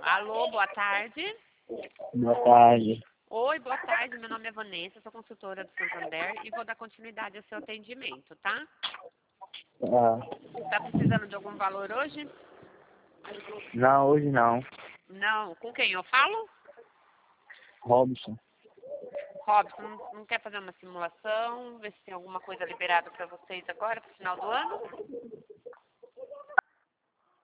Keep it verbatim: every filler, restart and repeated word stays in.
Alô, boa tarde. Boa tarde. Oi, boa tarde. Meu nome é Vanessa, sou consultora do Santander e vou dar continuidade ao seu atendimento, tá? Ah, Tá precisando de algum valor hoje? não, hoje não. Não. Com quem eu falo? Robson. Robson, não, não quer fazer uma simulação? Ver se tem alguma coisa liberada para vocês agora, pro final do ano?